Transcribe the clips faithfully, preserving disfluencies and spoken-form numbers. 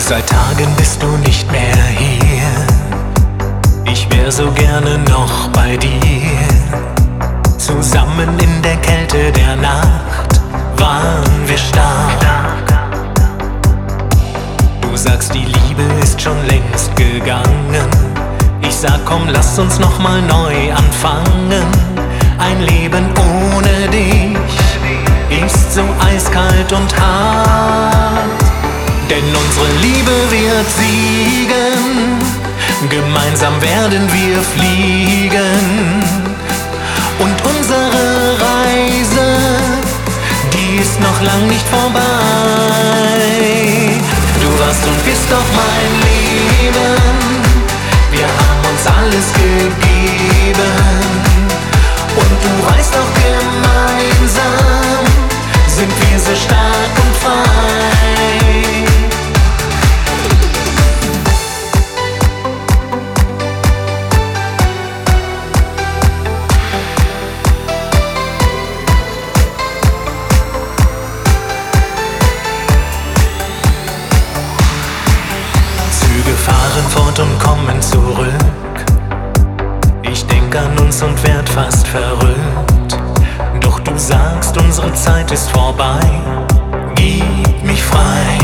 Seit Tagen bist du nicht mehr hier. Ich wär so gerne noch bei dir. Zusammen in der Kälte der Nacht waren wir stark. Du sagst, die Liebe ist schon längst gegangen. Ich sag, komm, lass uns noch mal neu anfangen. Ein Leben ohne dich ist so eiskalt und hart. Denn unsere Liebe wird siegen, gemeinsam werden wir fliegen. Und unsere Reise, die ist noch lang nicht vorbei. Du warst und bist doch mein Leben, wir haben uns alles gegeben. Und du weißt doch, gemeinsam sind wir so stark und frei. Fahren fort und kommen zurück. Ich denk an uns und werd fast verrückt. Doch du sagst, unsere Zeit ist vorbei. Gib mich frei.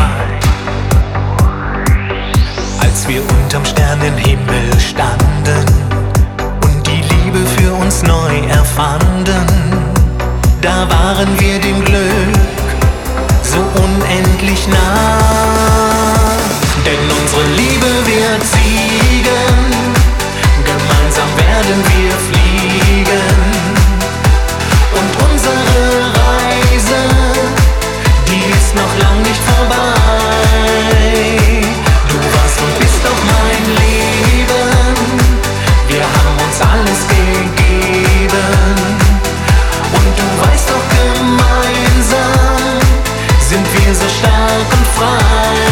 Als wir unterm Sternenhimmel standen und die Liebe für uns neu erfanden, da waren wir dem Glück so unendlich nah. Denn unsere Liebe wird siegen, gemeinsam werden wir fliegen. Und unsere Reise, die ist noch lang nicht vorbei. Du warst und bist doch mein Leben, wir haben uns alles gegeben. Und du weißt doch, gemeinsam sind wir so stark und frei.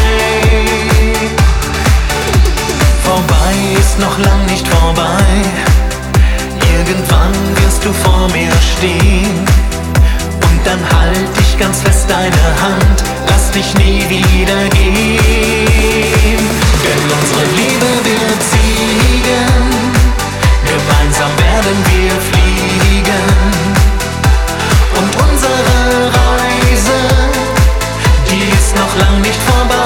Ist noch lang nicht vorbei. Irgendwann wirst du vor mir stehen. Und dann halt ich ganz fest deine Hand, lass dich nie wieder gehen. Denn unsere Liebe wird siegen, gemeinsam werden wir fliegen. Und unsere Reise, die ist noch lang nicht vorbei.